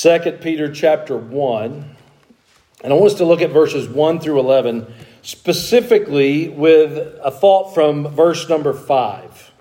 2 Peter chapter 1. And I want us to look at verses 1 through 11, specifically with a thought from verse number 5.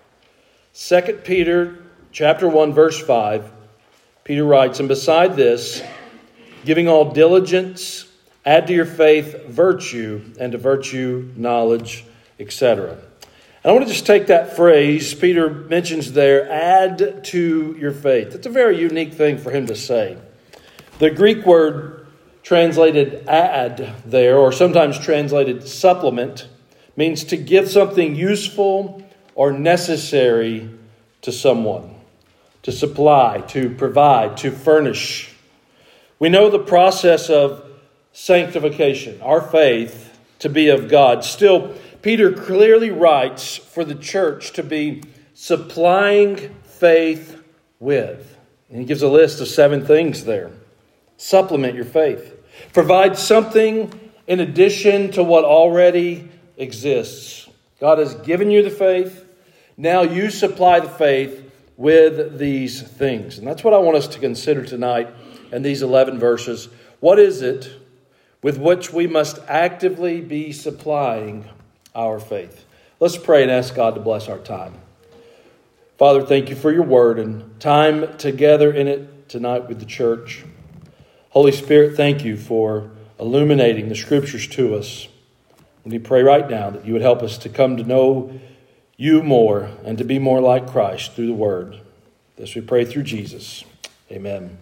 2 Peter chapter 1, verse 5, Peter writes, "And beside this, giving all diligence, add to your faith virtue, and to virtue knowledge," etc. And I want to just take that phrase Peter mentions there, add to your faith. It's a very unique thing for him to say. The Greek word translated add there, or sometimes translated supplement, means to give something useful or necessary to someone, to supply, to provide, to furnish. We know the process of sanctification, our faith to be of God. Still, Peter clearly writes for the church to be supplying faith with. And he gives a list of 7 things there. Supplement your faith. Provide something in addition to what already exists. God has given you the faith. Now you supply the faith with these things. And that's what I want us to consider tonight in these 11 verses. What is it with which we must actively be supplying our faith? Let's pray and ask God to bless our time. Father, thank you for your word and time together in it tonight with the church. Holy Spirit, thank you for illuminating the Scriptures to us. And we pray right now that you would help us to come to know you more and to be more like Christ through the Word. This we pray through Jesus. Amen.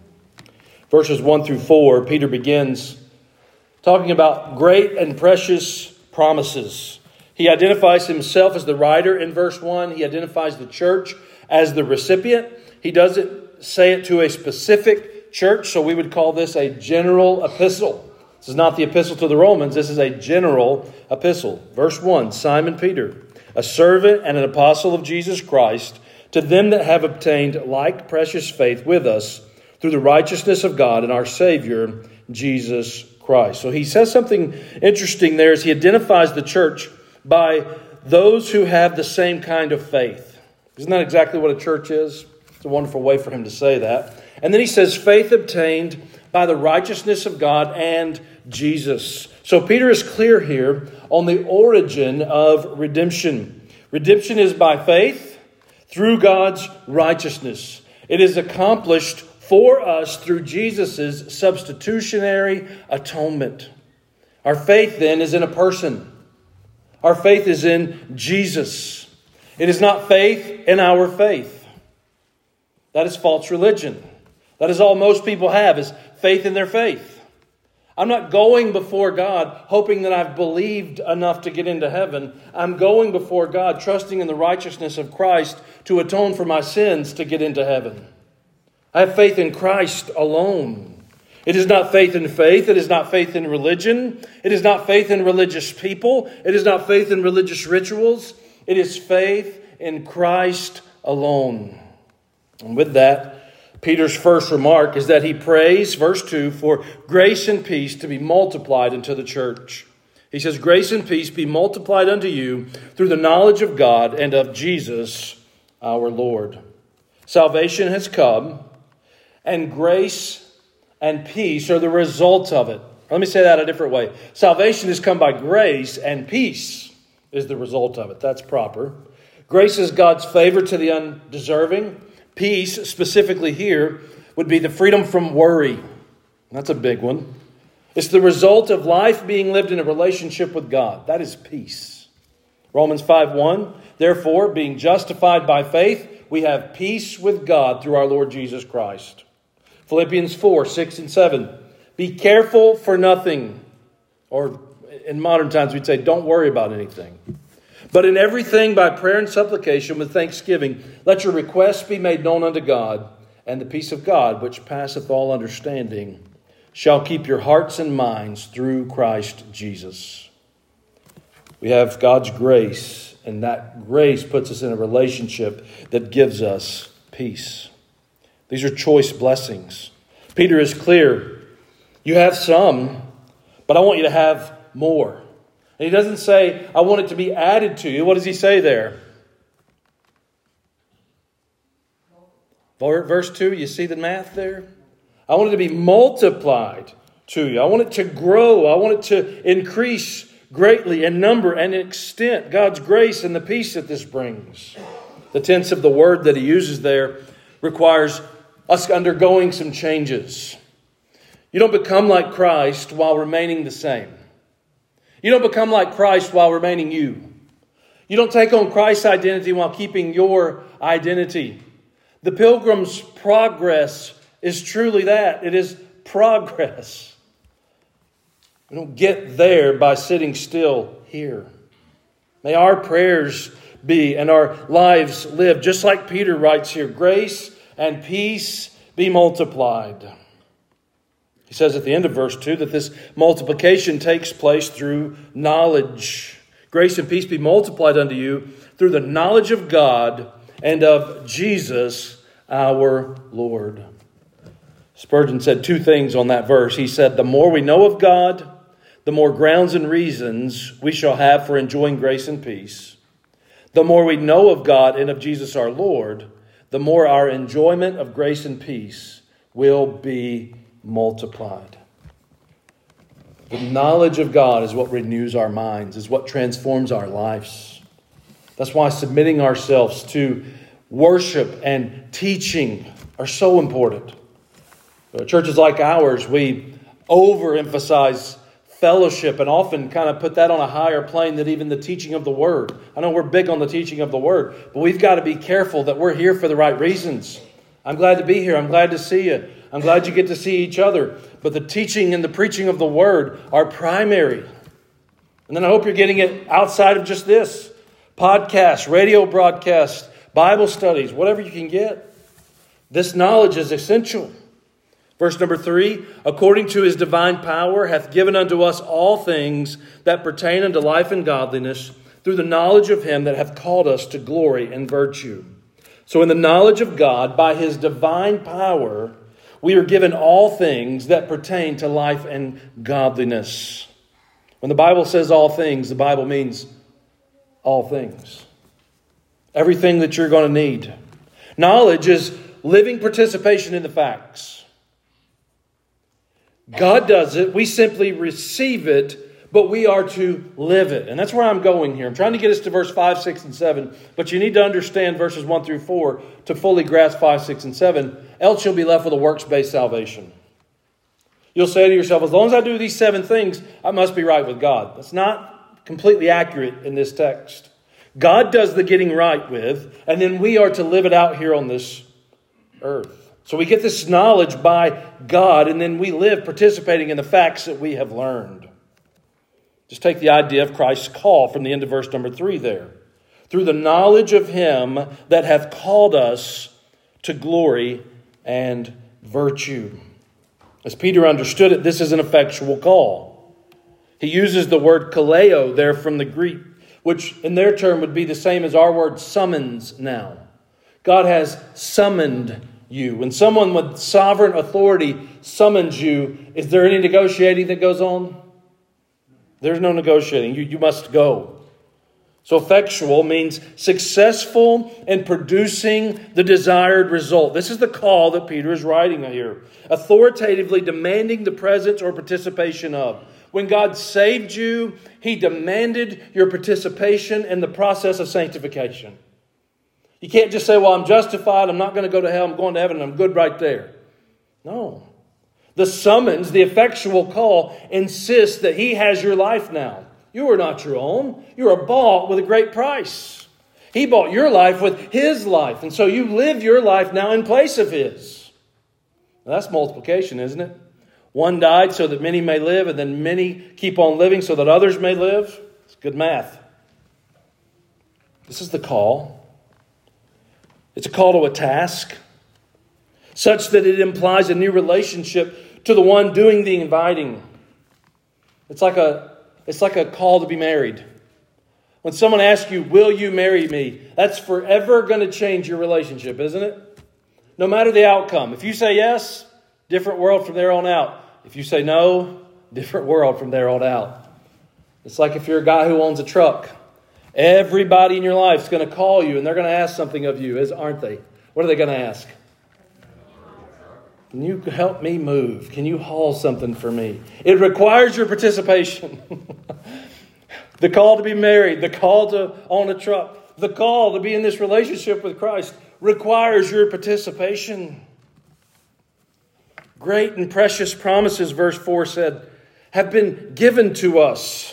Verses 1 through 4, Peter begins talking about great and precious promises. He identifies himself as the writer in verse 1. He identifies the church as the recipient. He doesn't say it to a specific church, so we would call this a general epistle. This is not the epistle to the Romans. This is a general epistle. Verse 1, Simon Peter, a servant and an apostle of Jesus Christ, to them that have obtained like precious faith with us through the righteousness of God and our Savior, Jesus Christ. So he says something interesting there as he identifies the church by those who have the same kind of faith. Isn't that exactly what a church is? It's a wonderful way for him to say that. And then he says, faith obtained by the righteousness of God and Jesus. So Peter is clear here on the origin of redemption. Redemption is by faith through God's righteousness. It is accomplished for us through Jesus' substitutionary atonement. Our faith then is in a person. Our faith is in Jesus. It is not faith in our faith. That is false religion. That is all most people have, is faith in their faith. I'm not going before God hoping that I've believed enough to get into heaven. I'm going before God trusting in the righteousness of Christ to atone for my sins to get into heaven. I have faith in Christ alone. It is not faith in faith. It is not faith in religion. It is not faith in religious people. It is not faith in religious rituals. It is faith in Christ alone. And with that, Peter's first remark is that he prays, verse 2, for grace and peace to be multiplied unto the church. He says, grace and peace be multiplied unto you through the knowledge of God and of Jesus our Lord. Salvation has come, and grace and peace are the result of it. Let me say that a different way. Salvation has come by grace, and peace is the result of it. That's proper. Grace is God's favor to the undeserving. Peace, specifically here, would be the freedom from worry. That's a big one. It's the result of life being lived in a relationship with God. That is peace. Romans 5:1, therefore, being justified by faith, we have peace with God through our Lord Jesus Christ. Philippians 4:6 and 7, be careful for nothing. Or in modern times we'd say, don't worry about anything. But in everything by prayer and supplication with thanksgiving, let your requests be made known unto God, and the peace of God, which passeth all understanding, shall keep your hearts and minds through Christ Jesus. We have God's grace, and that grace puts us in a relationship that gives us peace. These are choice blessings. Peter is clear. You have some, but I want you to have more. And he doesn't say, I want it to be added to you. What does he say there? Verse 2, you see the math there? I want it to be multiplied to you. I want it to grow. I want it to increase greatly in number and extent. God's grace and the peace that this brings. The tense of the word that he uses there requires us undergoing some changes. You don't become like Christ while remaining the same. You don't become like Christ while remaining you. You don't take on Christ's identity while keeping your identity. The Pilgrim's progress is truly that. It is progress. We don't get there by sitting still here. May our prayers be and our lives live, just like Peter writes here, grace and peace be multiplied. He says at the end of verse 2 that this multiplication takes place through knowledge. Grace and peace be multiplied unto you through the knowledge of God and of Jesus our Lord. Spurgeon said two things on that verse. He said, the more we know of God, the more grounds and reasons we shall have for enjoying grace and peace. The more we know of God and of Jesus our Lord, the more our enjoyment of grace and peace will be multiplied. The knowledge of God is what renews our minds, is what transforms our lives. That's why submitting ourselves to worship and teaching are so important. Churches like ours, we overemphasize fellowship and often kind of put that on a higher plane than even the teaching of the Word. I know we're big on the teaching of the Word, but we've got to be careful that we're here for the right reasons. I'm glad to be here. I'm glad to see you. I'm glad you get to see each other. But the teaching and the preaching of the Word are primary. And then I hope you're getting it outside of just this. Podcasts, radio broadcasts, Bible studies, whatever you can get. This knowledge is essential. Verse number 3, according to his divine power hath given unto us all things that pertain unto life and godliness through the knowledge of him that hath called us to glory and virtue. So in the knowledge of God, by his divine power, we are given all things that pertain to life and godliness. When the Bible says all things, the Bible means all things. Everything that you're going to need. Knowledge is living participation in the facts. God does it. We simply receive it, but we are to live it. And that's where I'm going here. I'm trying to get us to verse 5, 6, and 7. But you need to understand verses 1 through 4 to fully grasp 5, 6, and 7. Else you'll be left with a works-based salvation. You'll say to yourself, as long as I do these 7 things, I must be right with God. That's not completely accurate in this text. God does the getting right with, and then we are to live it out here on this earth. So we get this knowledge by God, and then we live participating in the facts that we have learned. Just take the idea of Christ's call from the end of verse number 3 there. Through the knowledge of him that hath called us to glory and virtue. As Peter understood it, this is an effectual call. He uses the word kaleo there from the Greek, which in their term would be the same as our word summons now. God has summoned you. When someone with sovereign authority summons you, is there any negotiating that goes on? There's no negotiating. You must go. So effectual means successful in producing the desired result. This is the call that Peter is writing here. Authoritatively demanding the presence or participation of. When God saved you, he demanded your participation in the process of sanctification. You can't just say, well, I'm justified, I'm not going to go to hell, I'm going to heaven, and I'm good right there. No. The summons, the effectual call, insists that he has your life now. You are not your own. You are bought with a great price. He bought your life with his life. And so you live your life now in place of his. Now, that's multiplication, isn't it? One died so that many may live, and then many keep on living so that others may live. It's good math. This is the call. It's a call to a task, such that it implies a new relationship to the one doing the inviting. It's like a call to be married. When someone asks you, will you marry me? That's forever going to change your relationship, isn't it? No matter the outcome. If you say yes, different world from there on out. If you say no, different world from there on out. It's like if you're a guy who owns a truck. Everybody in your life is going to call you and they're going to ask something of you, aren't they? What are they going to ask? Can you help me move? Can you haul something for me? It requires your participation. The call to be married, the call to own a truck, the call to be in this relationship with Christ requires your participation. Great and precious promises, verse 4 said, have been given to us,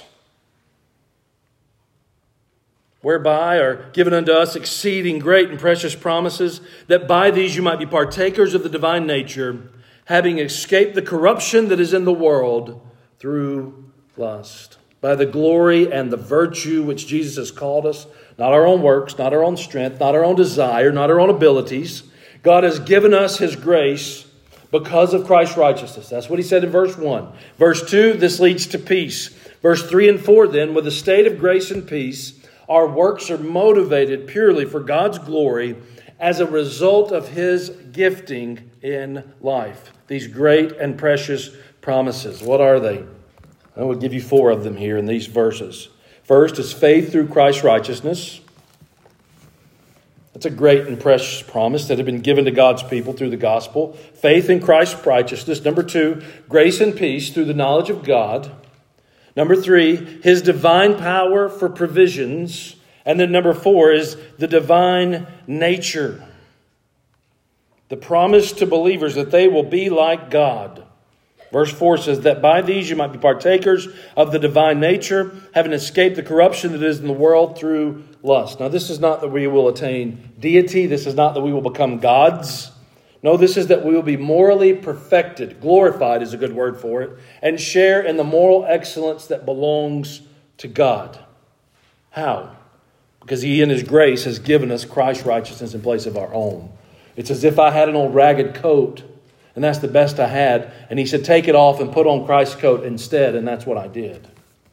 whereby are given unto us exceeding great and precious promises, that by these you might be partakers of the divine nature, having escaped the corruption that is in the world through lust. By the glory and the virtue which Jesus has called us, not our own works, not our own strength, not our own desire, not our own abilities. God has given us His grace because of Christ's righteousness. That's what He said in verse 1. Verse 2, this leads to peace. Verse 3 and 4 then, with a state of grace and peace, our works are motivated purely for God's glory as a result of His gifting in life. These great and precious promises. What are they? I will give you 4 of them here in these verses. First is faith through Christ's righteousness. That's a great and precious promise that had been given to God's people through the gospel. Faith in Christ's righteousness. Number 2, grace and peace through the knowledge of God. Number 3, His divine power for provisions. And then number 4 is the divine nature. The promise to believers that they will be like God. Verse 4 says that by these you might be partakers of the divine nature, having escaped the corruption that is in the world through lust. Now, this is not that we will attain deity. This is not that we will become gods. No, this is that we will be morally perfected. Glorified is a good word for it. And share in the moral excellence that belongs to God. How? Because He in His grace has given us Christ's righteousness in place of our own. It's as if I had an old ragged coat, and that's the best I had. And He said, take it off and put on Christ's coat instead. And that's what I did.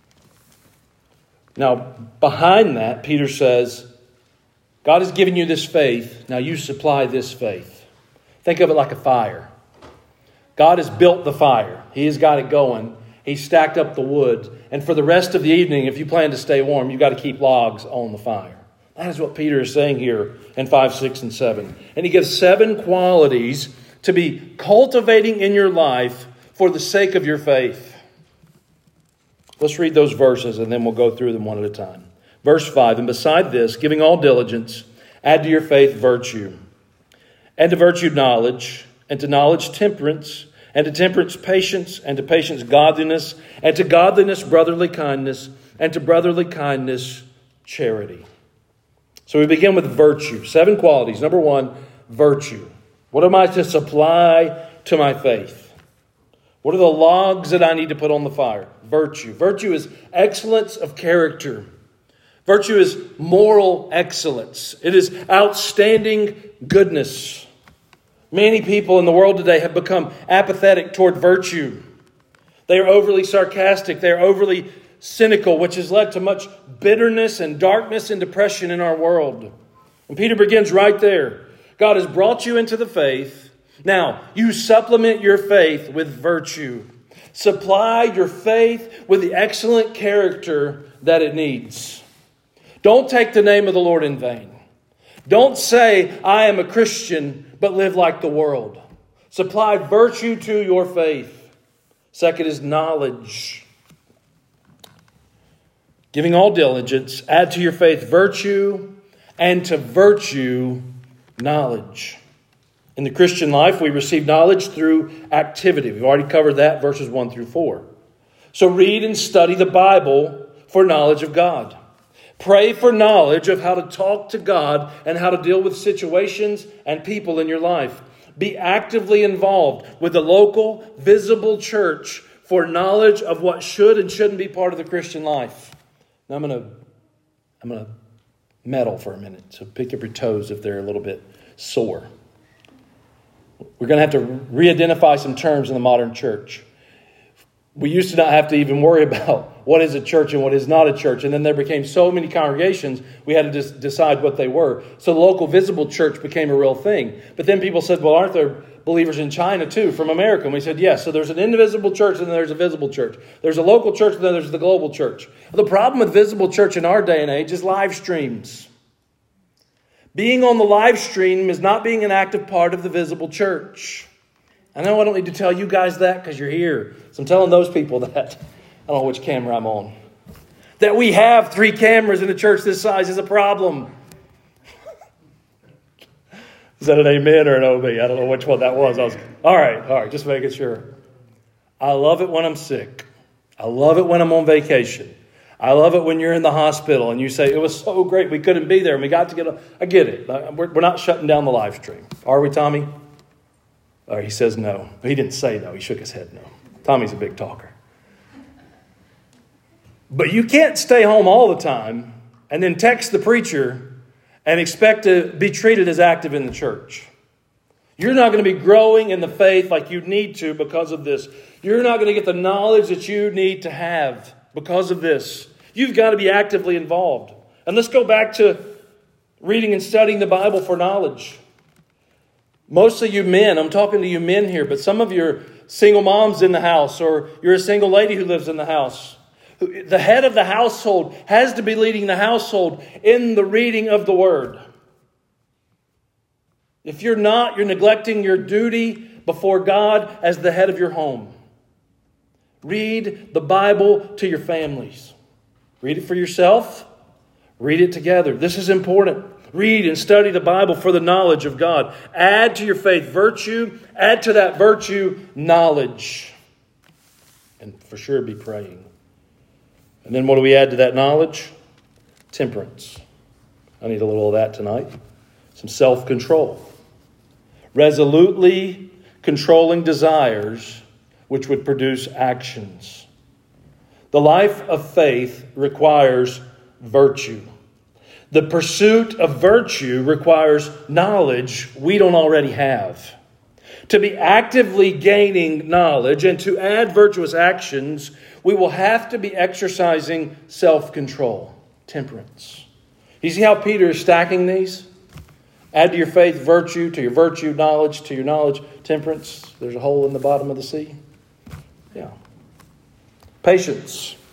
Now, behind that, Peter says, God has given you this faith. Now you supply this faith. Think of it like a fire. God has built the fire. He has got it going. He stacked up the wood. And for the rest of the evening, if you plan to stay warm, you've got to keep logs on the fire. That is what Peter is saying here in 5, 6, and 7. And he gives 7 qualities to be cultivating in your life for the sake of your faith. Let's read those verses and then we'll go through them one at a time. Verse 5, and beside this, giving all diligence, add to your faith virtue, and to virtue knowledge, and to knowledge temperance, and to temperance patience, and to patience godliness, and to godliness brotherly kindness, and to brotherly kindness charity. So we begin with virtue. 7 qualities. Number 1, virtue. What am I to supply to my faith? What are the logs that I need to put on the fire? Virtue. Virtue is excellence of character. Virtue is moral excellence. It is outstanding goodness. Many people in the world today have become apathetic toward virtue. They are overly sarcastic. They are overly cynical, which has led to much bitterness and darkness and depression in our world. And Peter begins right there. God has brought you into the faith. Now, you supplement your faith with virtue. Supply your faith with the excellent character that it needs. Don't take the name of the Lord in vain. Don't say, I am a Christian, but live like the world. Supply virtue to your faith. Second is knowledge. Giving all diligence, add to your faith virtue, and to virtue knowledge. In the Christian life, we receive knowledge through activity. We've already covered that, verses 1 through 4. So read and study the Bible for knowledge of God. Pray for knowledge of how to talk to God and how to deal with situations and people in your life. Be actively involved with the local, visible church for knowledge of what should and shouldn't be part of the Christian life. Now I'm going to meddle for a minute, so pick up your toes if they're a little bit sore. We're going to have to re-identify some terms in the modern church. We used to not have to even worry about what is a church and what is not a church. And then there became so many congregations, we had to decide what they were. So the local visible church became a real thing. But then people said, well, aren't there believers in China too, from America? And we said, yes. So there's an invisible church and then there's a visible church. There's a local church and then there's the global church. The problem with visible church in our day and age is live streams. Being on the live stream is not being an active part of the visible church. I know I don't need to tell you guys that because you're here. So I'm telling those people that. I don't know which camera I'm on. That we have 3 cameras in a church this size is a problem. Is that an amen or an OB? I don't know which one that was. All right, just making sure. I love it when I'm sick. I love it when I'm on vacation. I love it when you're in the hospital and you say, it was so great, we couldn't be there and we got to I get it. We're not shutting down the live stream. Are we, Tommy? He says no. He didn't say no. He shook his head no. Tommy's a big talker. But you can't stay home all the time and then text the preacher and expect to be treated as active in the church. You're not going to be growing in the faith like you need to because of this. You're not going to get the knowledge that you need to have because of this. You've got to be actively involved. And let's go back to reading and studying the Bible for knowledge. Most of you men, I'm talking to you men here, but some of you are single moms in the house, or you're a single lady who lives in the house. The head of the household has to be leading the household in the reading of the Word. If you're not, you're neglecting your duty before God as the head of your home. Read the Bible to your families. Read it for yourself. Read it together. This is important. Read and study the Bible for the knowledge of God. Add to your faith virtue. Add to that virtue knowledge. And for sure be praying. And then what do we add to that knowledge? Temperance. I need a little of that tonight. Some self-control. Resolutely controlling desires which would produce actions. The life of faith requires virtue. The pursuit of virtue requires knowledge we don't already have. To be actively gaining knowledge and to add virtuous actions, we will have to be exercising self-control, temperance. You see how Peter is stacking these? Add to your faith virtue, to your virtue knowledge, to your knowledge temperance. There's a hole in the bottom of the sea. Yeah. Patience.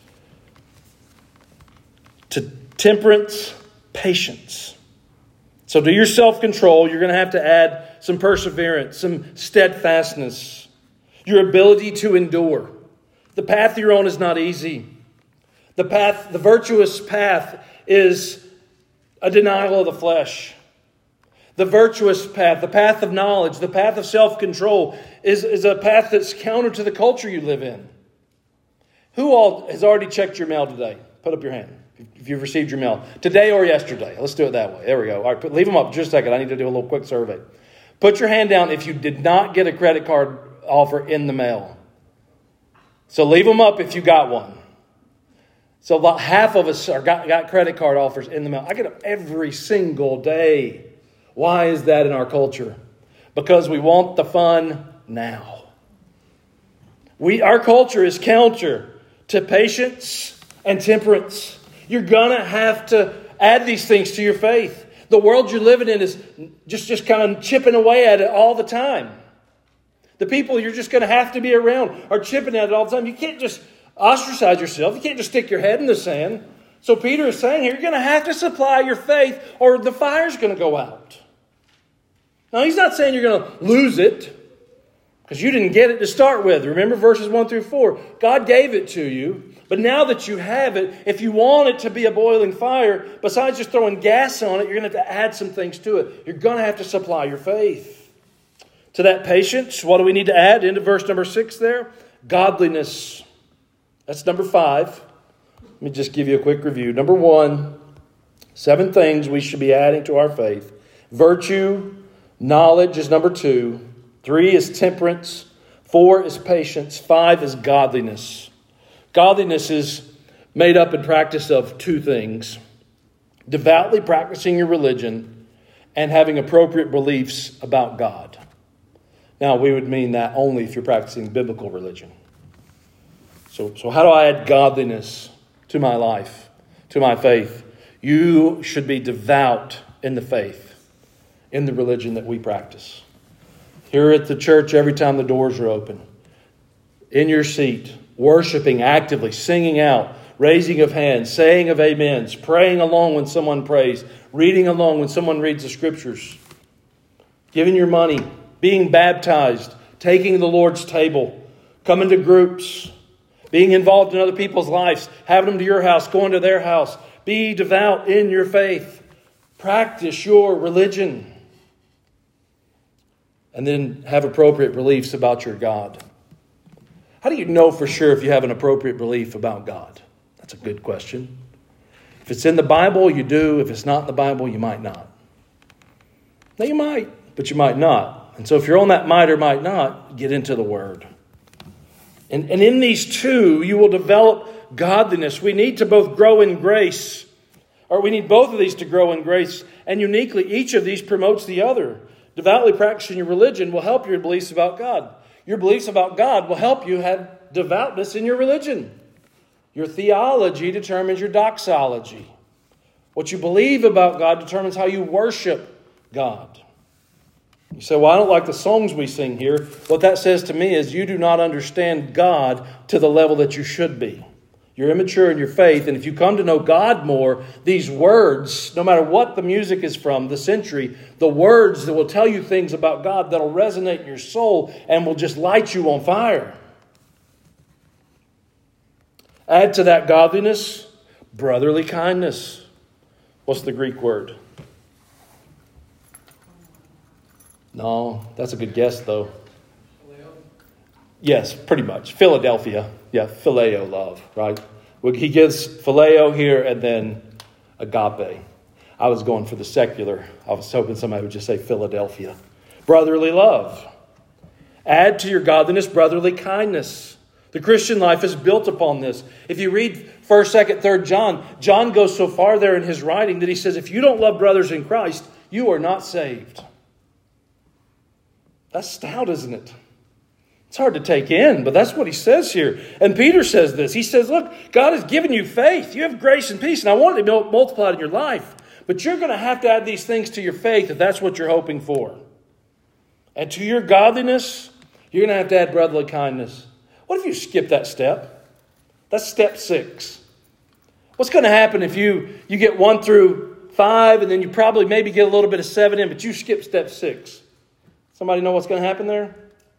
To temperance, patience. So to your self-control, you're going to have to add some perseverance, some steadfastness, your ability to endure. The path you're on is not easy. The virtuous path is a denial of the flesh. The virtuous path, the path of knowledge, the path of self-control is a path that's counter to the culture you live in. Who all has already checked your mail today? Put up your hand if you've received your mail. Today or yesterday. Let's do it that way. There we go. All right, leave them up just a second. I need to do a little quick survey. Put your hand down if you did not get a credit card offer in the mail. So leave them up if you got one. So about half of us got credit card offers in the mail. I get them every single day. Why is that in our culture? Because we want the fun now. Our culture is counter to patience and temperance. You're going to have to add these things to your faith. The world you're living in is just kind of chipping away at it all the time. The people you're just going to have to be around are chipping at it all the time. You can't just ostracize yourself. You can't just stick your head in the sand. So Peter is saying here, you're going to have to supply your faith or the fire's going to go out. Now, he's not saying you're going to lose it because you didn't get it to start with. Remember verses 1 through 4. God gave it to you. But now that you have it, if you want it to be a boiling fire, besides just throwing gas on it, you're going to have to add some things to it. You're going to have to supply your faith. To that patience, what do we need to add into verse number 6 there? Godliness. That's number 5. Let me just give you a quick review. Number 1, 7 things we should be adding to our faith. Virtue, knowledge is number 2. 3 is temperance. 4 is patience. 5 is godliness. Godliness is made up and practiced of 2 things. Devoutly practicing your religion and having appropriate beliefs about God. Now, we would mean that only if you're practicing biblical religion. So how do I add godliness to my life, to my faith? You should be devout in the faith, in the religion that we practice. Here at the church, every time the doors are open, in your seat, worshiping actively, singing out, raising of hands, saying of amens, praying along when someone prays, reading along when someone reads the scriptures, giving your money, being baptized, taking the Lord's table, coming to groups, being involved in other people's lives, having them to your house, going to their house. Be devout in your faith. Practice your religion. And then have appropriate beliefs about your God. How do you know for sure if you have an appropriate belief about God? That's a good question. If it's in the Bible, you do. If it's not in the Bible, you might not. Now you might, but you might not. And so if you're on that might or might not, get into the Word. And in these two, you will develop godliness. We need to both grow in grace, or we need both of these to grow in grace. And uniquely, each of these promotes the other. Devoutly practicing your religion will help your beliefs about God. Your beliefs about God will help you have devoutness in your religion. Your theology determines your doxology. What you believe about God determines how you worship God. You say, well, I don't like the songs we sing here. What that says to me is you do not understand God to the level that you should be. You're immature in your faith, and if you come to know God more, these words, no matter what the music is from, the century, the words that will tell you things about God that will resonate in your soul and will just light you on fire. Add to that godliness, brotherly kindness. What's the Greek word? No, that's a good guess, though. Phileo? Yes, pretty much. Philadelphia. Yeah, phileo love, right? He gives phileo here and then agape. I was going for the secular. I was hoping somebody would just say Philadelphia. Brotherly love. Add to your godliness brotherly kindness. The Christian life is built upon this. If you read 1st, 2nd, 3rd John, John goes so far there in his writing that he says, if you don't love brothers in Christ, you are not saved. That's stout, isn't it? It's hard to take in, but that's what he says here. And Peter says this. He says, look, God has given you faith. You have grace and peace, and I want it to be multiplied in your life. But you're going to have to add these things to your faith if that's what you're hoping for. And to your godliness, you're going to have to add brotherly kindness. What if you skip that step? That's step 6. What's going to happen if you get 1 through 5, and then you probably maybe get a little bit of 7 in, but you skip step 6? Somebody know what's going to happen there?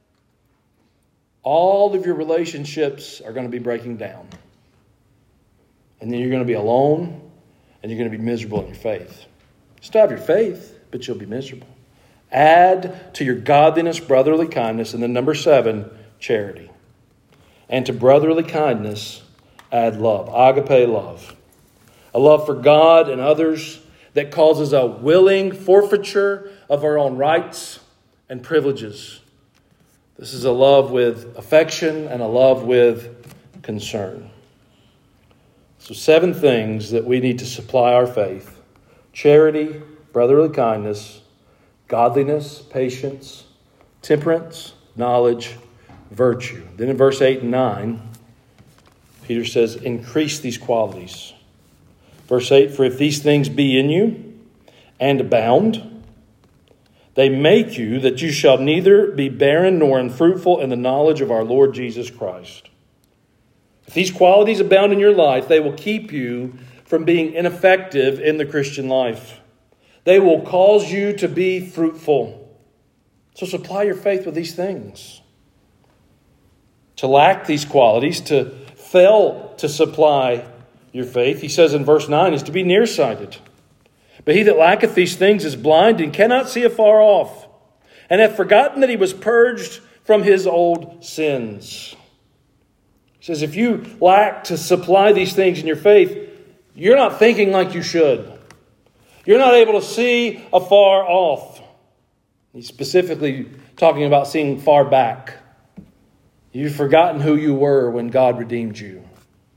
All of your relationships are going to be breaking down. And then you're going to be alone, and you're going to be miserable in your faith. Still have your faith, but you'll be miserable. Add to your godliness brotherly kindness, and then number 7, charity. And to brotherly kindness, add love, agape love. A love for God and others that causes a willing forfeiture of our own rights and privileges. This is a love with affection and a love with concern. So 7 things that we need to supply our faith. Charity, brotherly kindness, godliness, patience, temperance, knowledge, virtue. Then in verse 8 and 9, Peter says, increase these qualities. Verse 8, for if these things be in you and abound, they make you that you shall neither be barren nor unfruitful in the knowledge of our Lord Jesus Christ. If these qualities abound in your life, they will keep you from being ineffective in the Christian life. They will cause you to be fruitful. So supply your faith with these things. To lack these qualities, to fail to supply your faith, he says in verse 9, is to be nearsighted. But he that lacketh these things is blind and cannot see afar off, and hath forgotten that he was purged from his old sins. He says, if you lack to supply these things in your faith, you're not thinking like you should. You're not able to see afar off. He's specifically talking about seeing far back. You've forgotten who you were when God redeemed you.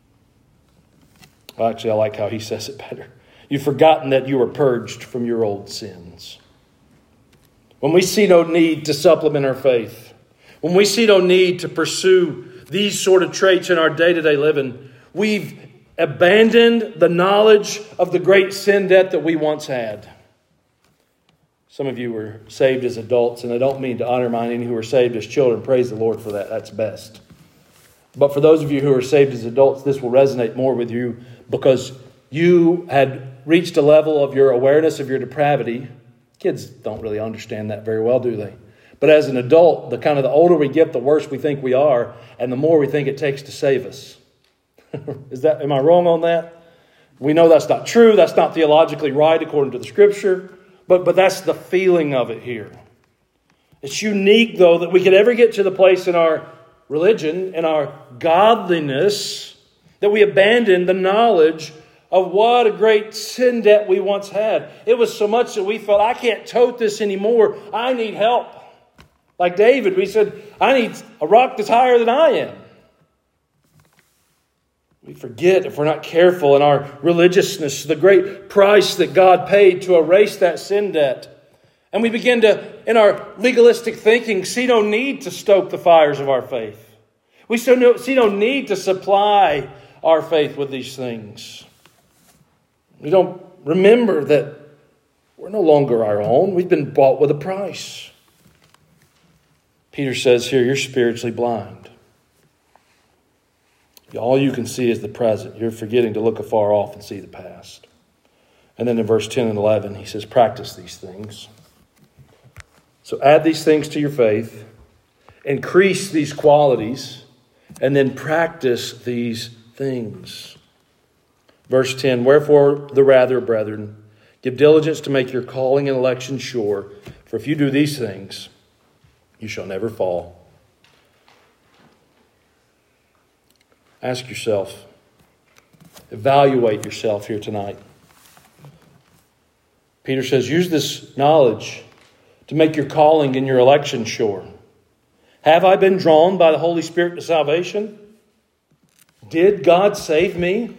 Well, actually, I like how he says it better. You've forgotten that you were purged from your old sins. When we see no need to supplement our faith, when we see no need to pursue these sort of traits in our day-to-day living, we've abandoned the knowledge of the great sin debt that we once had. Some of you were saved as adults, and I don't mean to undermine any who were saved as children. Praise the Lord for that. That's best. But for those of you who are saved as adults, this will resonate more with you because you had reached a level of your awareness of your depravity. Kids don't really understand that very well, do they? But as an adult, the older we get, the worse we think we are, and the more we think it takes to save us. Am I wrong on that? We know that's not true. That's not theologically right according to the Scripture. But that's the feeling of it here. It's unique, though, that we could ever get to the place in our religion, in our godliness, that we abandon the knowledge of what a great sin debt we once had. It was so much that we felt, I can't tote this anymore. I need help. Like David, we said, I need a rock that's higher than I am. We forget, if we're not careful in our religiousness, the great price that God paid to erase that sin debt. And we begin to, in our legalistic thinking, see no need to stoke the fires of our faith. We see no need to supply our faith with these things. We don't remember that we're no longer our own. We've been bought with a price. Peter says here, you're spiritually blind. All you can see is the present. You're forgetting to look afar off and see the past. And then in verse 10 and 11, he says, practice these things. So add these things to your faith, increase these qualities, and then practice these things. Verse 10, wherefore the rather, brethren, give diligence to make your calling and election sure, for if you do these things, you shall never fall. Ask yourself, evaluate yourself here tonight. Peter says, use this knowledge to make your calling and your election sure. Have I been drawn by the Holy Spirit to salvation? Did God save me?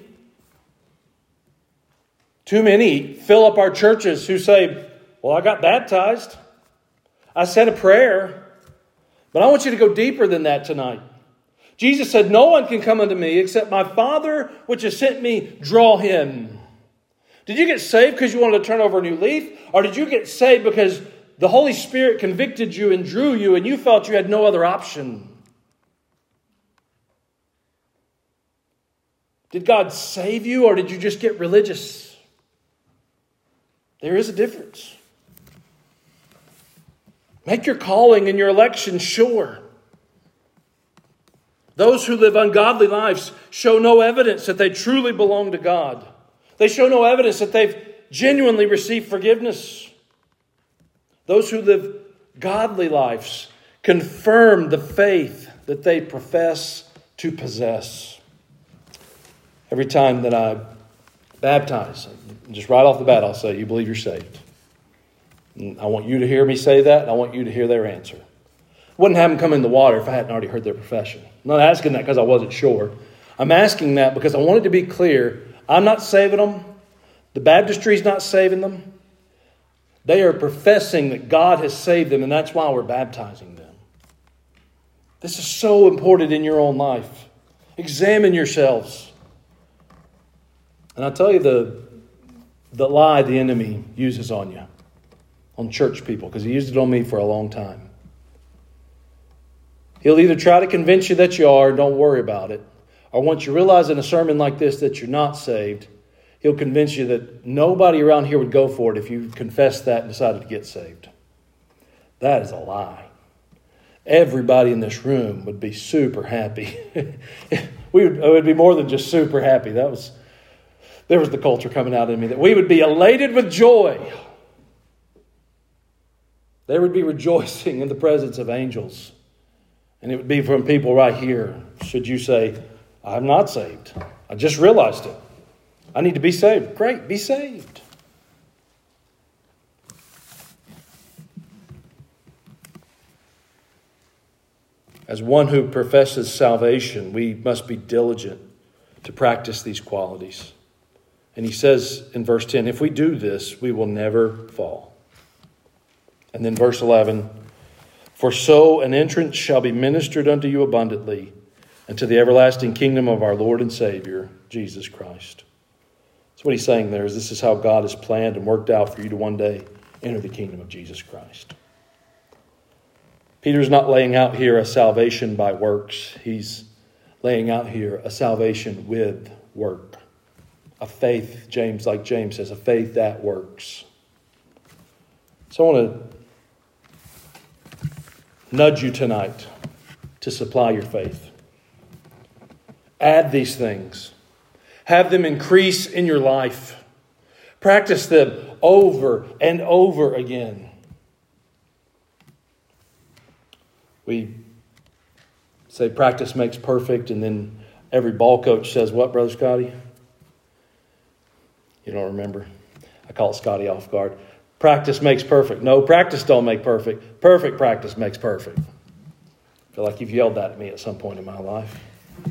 Too many fill up our churches who say, well, I got baptized. I said a prayer. But I want you to go deeper than that tonight. Jesus said, no one can come unto me except my Father which has sent me draw him. Did you get saved because you wanted to turn over a new leaf? Or did you get saved because the Holy Spirit convicted you and drew you and you felt you had no other option? Did God save you or did you just get religious? There is a difference. Make your calling and your election sure. Those who live ungodly lives show no evidence that they truly belong to God. They show no evidence that they've genuinely received forgiveness. Those who live godly lives confirm the faith that they profess to possess. Every time that I baptize, just right off the bat, I'll say, you believe you're saved. And I want you to hear me say that, and I want you to hear their answer. I wouldn't have them come in the water if I hadn't already heard their profession. I'm not asking that because I wasn't sure. I'm asking that because I wanted to be clear. I'm not saving them. The baptistry's not saving them. They are professing that God has saved them, and that's why we're baptizing them. This is so important in your own life. Examine yourselves. And I'll tell you the lie the enemy uses on you, on church people, because he used it on me for a long time. He'll either try to convince you that you are, don't worry about it, or once you realize in a sermon like this that you're not saved, he'll convince you that nobody around here would go for it if you confessed that and decided to get saved. That is a lie. Everybody in this room would be super happy. It would be more than just super happy. There was the culture coming out in me that we would be elated with joy. There would be rejoicing in the presence of angels. And it would be from people right here. Should you say, I'm not saved. I just realized it. I need to be saved. Great, be saved. As one who professes salvation, we must be diligent to practice these qualities. And he says in verse 10, if we do this, we will never fall. And then verse 11, for so an entrance shall be ministered unto you abundantly into the everlasting kingdom of our Lord and Savior, Jesus Christ. That's what he's saying there, is this is how God has planned and worked out for you to one day enter the kingdom of Jesus Christ. Peter's not laying out here a salvation by works. He's laying out here a salvation with work. A faith, James says, a faith that works. So I want to nudge you tonight to supply your faith. Add these things. Have them increase in your life. Practice them over and over again. We say practice makes perfect, and then every ball coach says what, Brother Scotty? You don't remember? I call it Scotty off guard. Practice makes perfect. No, practice don't make perfect. Perfect practice makes perfect. I feel like you've yelled that at me at some point in my life.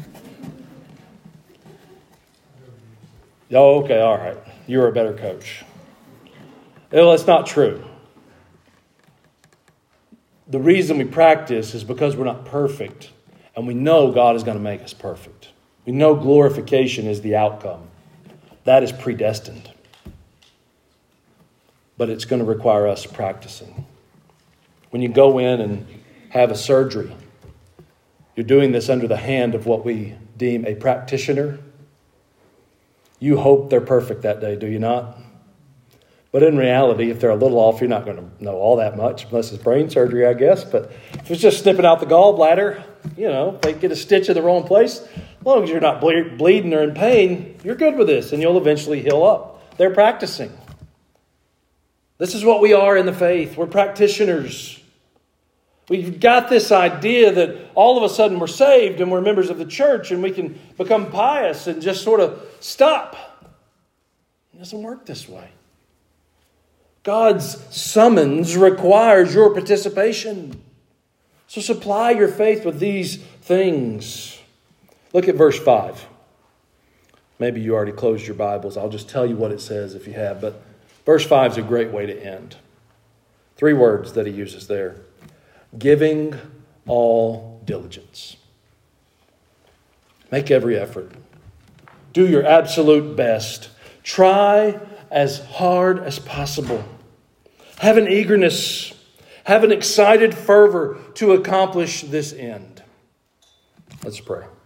Oh, okay, all right. You're a better coach. Well, that's not true. The reason we practice is because we're not perfect, and we know God is going to make us perfect. We know glorification is the outcome. That is predestined. But it's going to require us practicing. When you go in and have a surgery, you're doing this under the hand of what we deem a practitioner. You hope they're perfect that day, do you not? But in reality, if they're a little off, you're not going to know all that much, unless it's brain surgery, I guess. But if it's just snipping out the gallbladder, if they get a stitch in the wrong place, as long as you're not bleeding or in pain, you're good with this, and you'll eventually heal up. They're practicing. This is what we are in the faith. We're practitioners. We've got this idea that all of a sudden we're saved and we're members of the church and we can become pious and just sort of stop. It doesn't work this way. God's summons requires your participation. So supply your faith with these things. Look at verse 5. Maybe you already closed your Bibles. I'll just tell you what it says if you have. But verse 5 is a great way to end. 3 words that he uses there. Giving all diligence. Make every effort. Do your absolute best. Try as hard as possible. Have an eagerness. Have an excited fervor to accomplish this end. Let's pray.